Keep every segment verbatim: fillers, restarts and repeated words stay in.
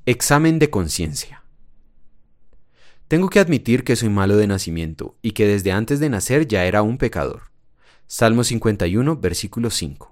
Examen de conciencia. Tengo que admitir que soy malo de nacimiento y que desde antes de nacer ya era un pecador. Salmo cincuenta y uno, versículo cinco.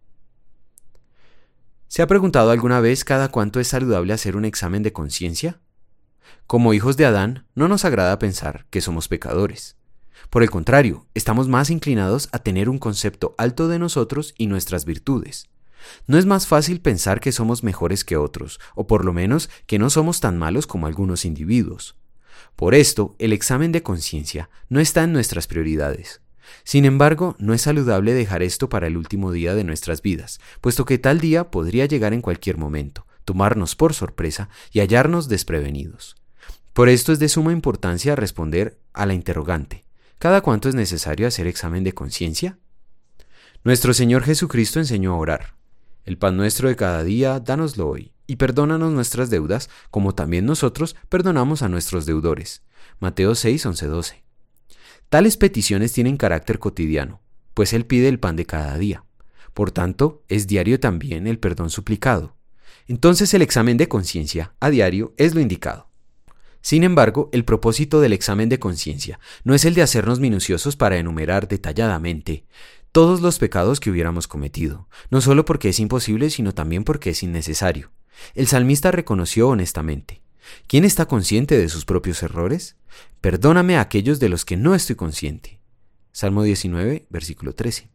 ¿Se ha preguntado alguna vez cada cuánto es saludable hacer un examen de conciencia? Como hijos de Adán, no nos agrada pensar que somos pecadores. Por el contrario, estamos más inclinados a tener un concepto alto de nosotros y nuestras virtudes. No es más fácil pensar que somos mejores que otros, o por lo menos que no somos tan malos como algunos individuos. Por esto, el examen de conciencia no está en nuestras prioridades. Sin embargo, no es saludable dejar esto para el último día de nuestras vidas, puesto que tal día podría llegar en cualquier momento, tomarnos por sorpresa y hallarnos desprevenidos. Por esto es de suma importancia responder a la interrogante: ¿cada cuánto es necesario hacer examen de conciencia? Nuestro Señor Jesucristo enseñó a orar: el pan nuestro de cada día, dánoslo hoy, y perdónanos nuestras deudas, como también nosotros perdonamos a nuestros deudores. Mateo seis, once, doce. Tales peticiones tienen carácter cotidiano, pues Él pide el pan de cada día. Por tanto, es diario también el perdón suplicado. Entonces el examen de conciencia a diario es lo indicado. Sin embargo, el propósito del examen de conciencia no es el de hacernos minuciosos para enumerar detalladamente todos los pecados que hubiéramos cometido, no solo porque es imposible, sino también porque es innecesario. El salmista reconoció honestamente: ¿quién está consciente de sus propios errores? Perdóname a aquellos de los que no estoy consciente. Salmo diecinueve, versículo trece.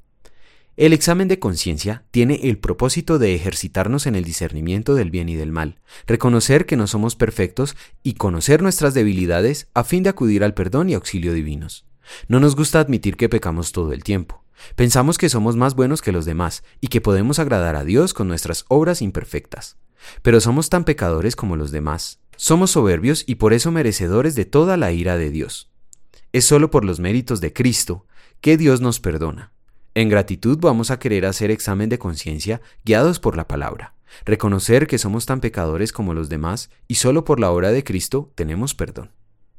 El examen de conciencia tiene el propósito de ejercitarnos en el discernimiento del bien y del mal, reconocer que no somos perfectos y conocer nuestras debilidades a fin de acudir al perdón y auxilio divinos. No nos gusta admitir que pecamos todo el tiempo. Pensamos que somos más buenos que los demás y que podemos agradar a Dios con nuestras obras imperfectas. Pero somos tan pecadores como los demás. Somos soberbios y por eso merecedores de toda la ira de Dios. Es solo por los méritos de Cristo que Dios nos perdona. En gratitud vamos a querer hacer examen de conciencia guiados por la palabra, reconocer que somos tan pecadores como los demás y solo por la obra de Cristo tenemos perdón.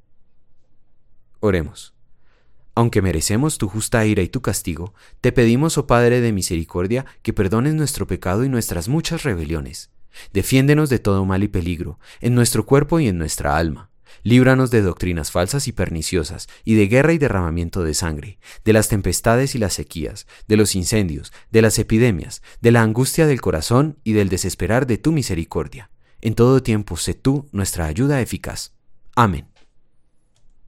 Oremos. Aunque merecemos tu justa ira y tu castigo, te pedimos, oh Padre de misericordia, que perdones nuestro pecado y nuestras muchas rebeliones. Defiéndenos de todo mal y peligro, en nuestro cuerpo y en nuestra alma. Líbranos de doctrinas falsas y perniciosas, y de guerra y derramamiento de sangre, de las tempestades y las sequías, de los incendios, de las epidemias, de la angustia del corazón y del desesperar de tu misericordia. En todo tiempo sé tú nuestra ayuda eficaz. Amén.